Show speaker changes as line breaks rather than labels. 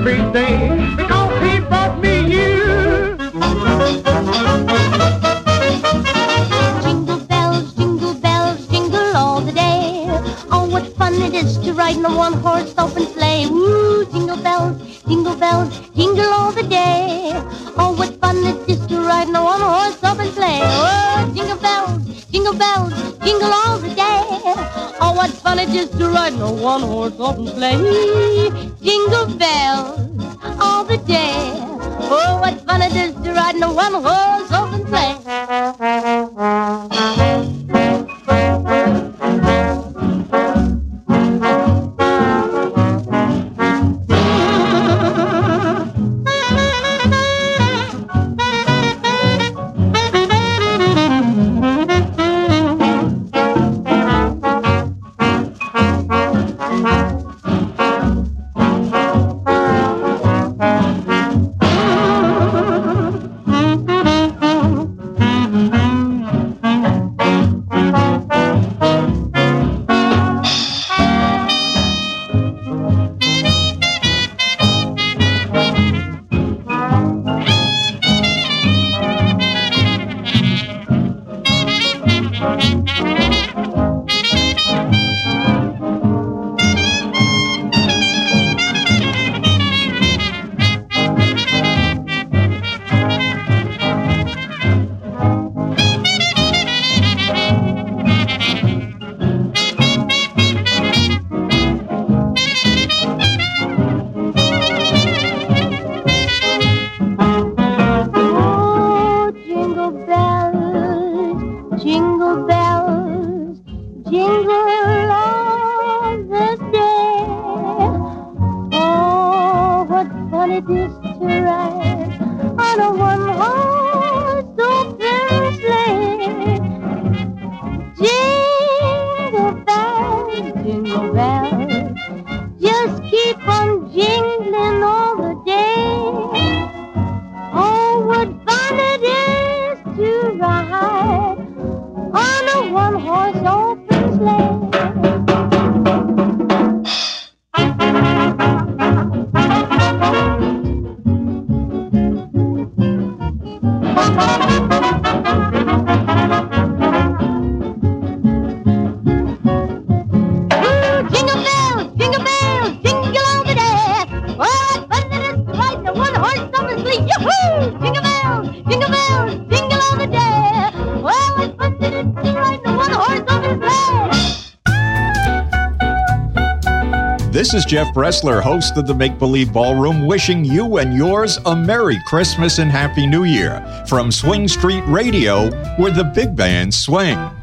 every day because he brought me you.
Jingle bells, jingle all the day. Oh, what fun it is to ride in a one-horse open sleigh. Woo, jingle bells, jingle all the day. Oh, what fun it is to ride in a one-horse open sleigh. Oh, jingle bells, jingle all the day. Oh, what fun it is to ride in a one-horse open sleigh. Jingle bells all the day. Oh, what fun it is to ride in a one-horse open sleigh.
This is Jeff Bressler, host of the Make Believe Ballroom, wishing you and yours a Merry Christmas and Happy New Year from Swing Street Radio, where the big bands swing.